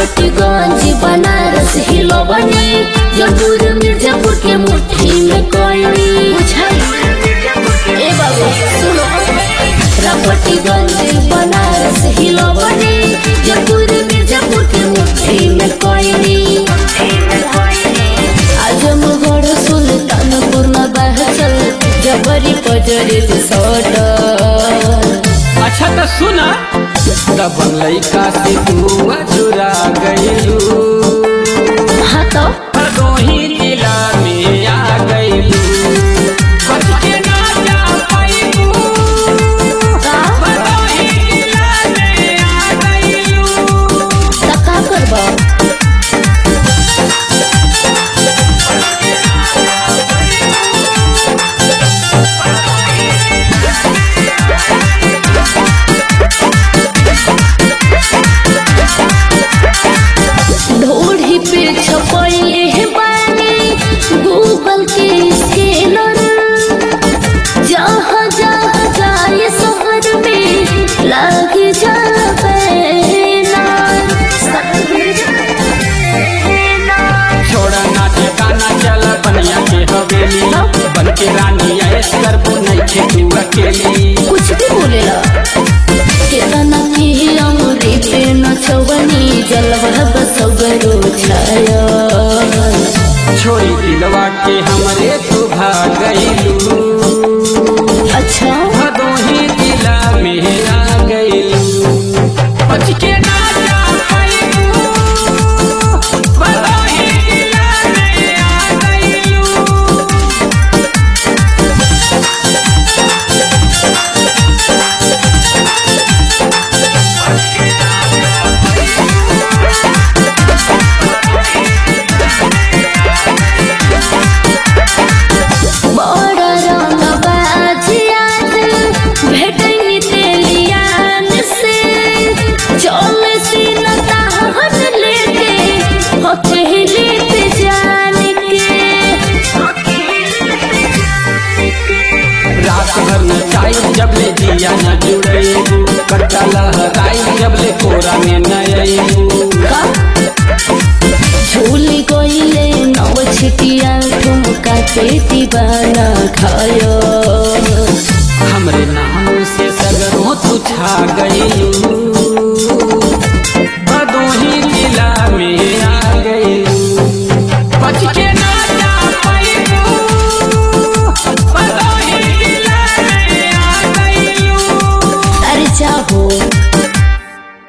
रापटीगंज बनारस हिलवनी जयपुर मिर्जापुर के मुट्ठी में कोयनी ए बाबू सुनो रापटीगंज बनारस हिलवनी जयपुर मिर्जापुर के मुट्ठी में कोयनी आजमगढ़ सुल्तानपुर में बहचल जबरी पजरी सट। अच्छा तो सुना तब लइका से तू चुरा गइलू। हाँ तो भदोही जिला में आ गइलू। बच के ना जा पाइबू। भदोही जिला में आ गइलू। त का करबा ढोढ़ी पे छपैले है बानी गूगल के स्कैनर जहाँ जहाँ जाए शहर में लाग जावे छोड़ा नाच गाना चल बनिया के हवेली बन के रानी ऐश करबो नइखे तू अकेली। कुछ भी बोलेला केतना की अमरी पे नचवनी जलवा बसगरो छाया छोड़ी दिलवा के हमरे तू भाग गइलू। अच्छा भदोही जिला में आ गइलू। बच के ना जा पाइबू। भदोही जिला में आ गइलू। बड़ा रंग बाजिया भेटनी तेलियान से चल सीनता हन लेके हथेली पे जान के रात भर नचाई जब ले जिया न जुड़ेबू। कट्टा लहराई जब ले कोरा में न अइबू। का झूली कोइले नव छिटिया ठुमका पे दीवाना खायो हमरे नाम से सगरों तू छा गइलू।